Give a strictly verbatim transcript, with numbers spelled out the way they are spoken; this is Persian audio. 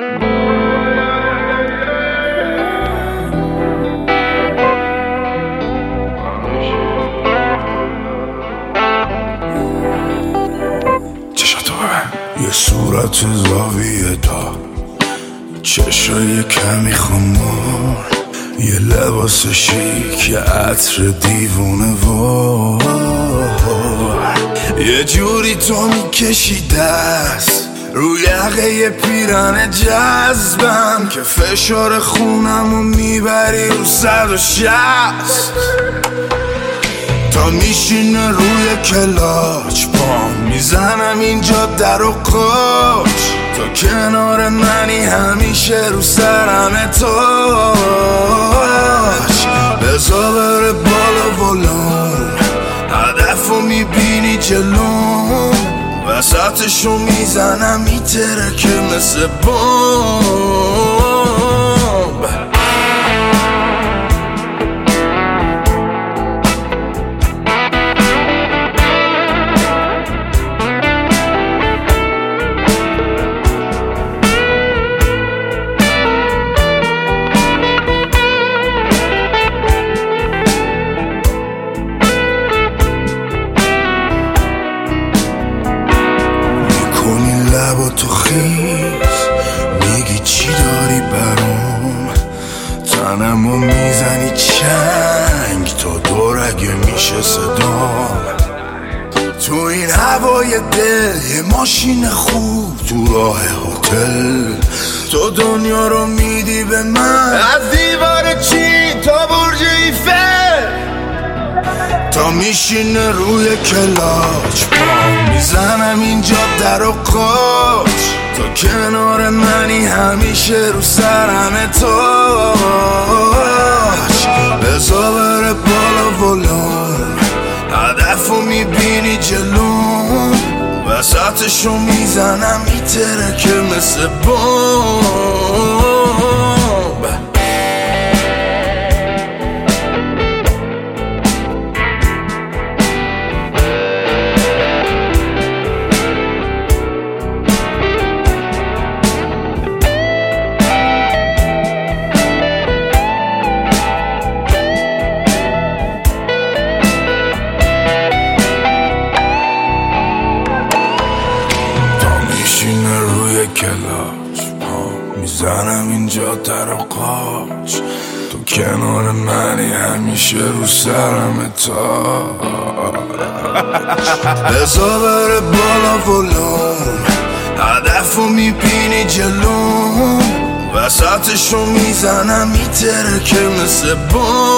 یه صورت زاویه دار، چشای کمی خمار، یه لباس شیک، یه عطر دیوونه وار، یه جوری تو میکشی دست روی یقه یه پیرن جذبم که فشار خونمو میبری رو صد و شصت. تا میشینه روی کلاچ پام میزنم اینجا در و قاچ، تو کنار منی همیشه رو سرم تاج. بزا بره بالا ولون، هدفو میبینی جلوم، وسطشو میزنم میتره که مثل بمب. لبا تو خیز میگی چی داری برام، تنمو میزنی چنگ تا دورگه میشه صدام. تو این هوای دل یه ماشین خوب تو راه هتل، تو دنیا رو میدی به من از دیوار چین تا برج ایفل. تا میشینه روی کلاچ پام میزنم اینجا در و قاچ، تو کنار منی همیشه رو سرم تاج. بزا بره بالا ولون، هدفو میبینی جلوم، وسطشو میزنم میتره که مثل بمب. روی کلاچ پا میزنم اینجا در و قاچ، تو کنار منی همیشه رو سرم تاج. بزا بره بالا ولون، هدفو میبینی جلوم، وسطشو میزنم میتره که مثل بمب.